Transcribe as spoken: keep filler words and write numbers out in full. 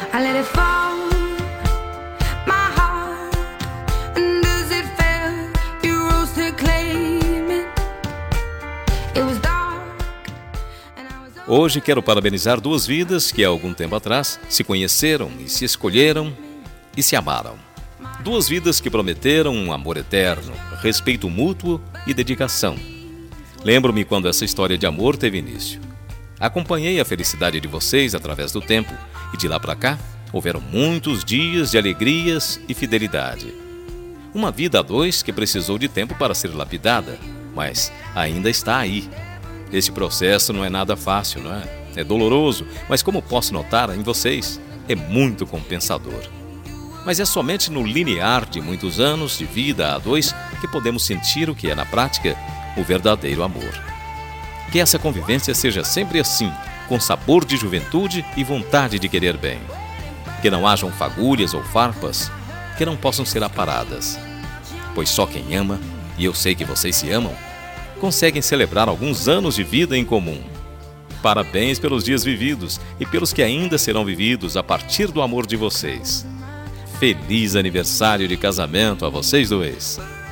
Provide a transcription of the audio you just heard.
I let it fall, my heart, and as it fell, you rose to claim it. It was dark, and I was Hoje quero parabenizar duas vidas que há algum tempo atrás se conheceram e se escolheram e se amaram. Duas vidas que prometeram um amor eterno, respeito mútuo e dedicação. Lembro-me quando essa história de amor teve início. Acompanhei a felicidade de vocês através do tempo e de lá para cá houveram muitos dias de alegrias e fidelidade. Uma vida a dois que precisou de tempo para ser lapidada, mas ainda está aí. Esse processo não é nada fácil, não é? É doloroso, mas como posso notar em vocês, é muito compensador. Mas é somente no linear de muitos anos de vida a dois que podemos sentir o que é, na prática, o verdadeiro amor. Que essa convivência seja sempre assim, com sabor de juventude e vontade de querer bem. Que não hajam fagulhas ou farpas que não possam ser aparadas. Pois só quem ama, e eu sei que vocês se amam, conseguem celebrar alguns anos de vida em comum. Parabéns pelos dias vividos e pelos que ainda serão vividos a partir do amor de vocês. Feliz aniversário de casamento a vocês dois!